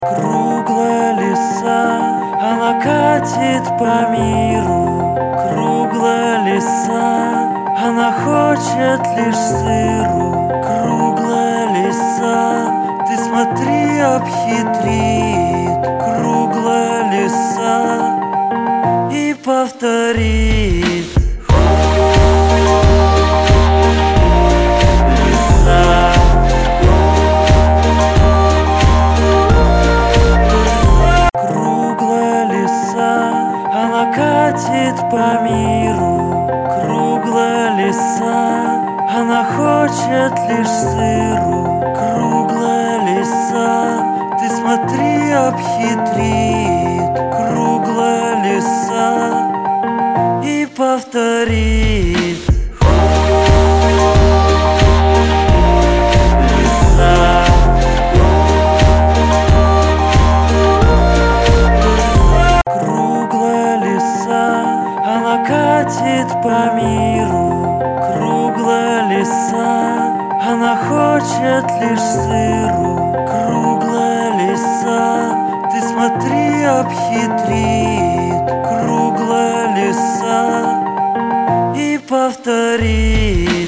Круглая лиса, она катит по миру. Круглая лиса, она хочет лишь сыру. Круглая лиса, ты смотри, обхитрит. Круглая лиса и повторит. Она катит по миру. Круглая лиса, она хочет лишь сыру. Круглая лиса, ты смотри, обхитрит. Круглая лиса и повторит. Она катит по миру. Круглая лиса, она хочет лишь сыру. Круглая лиса, ты смотри, обхитрит. Круглая лиса и повторит.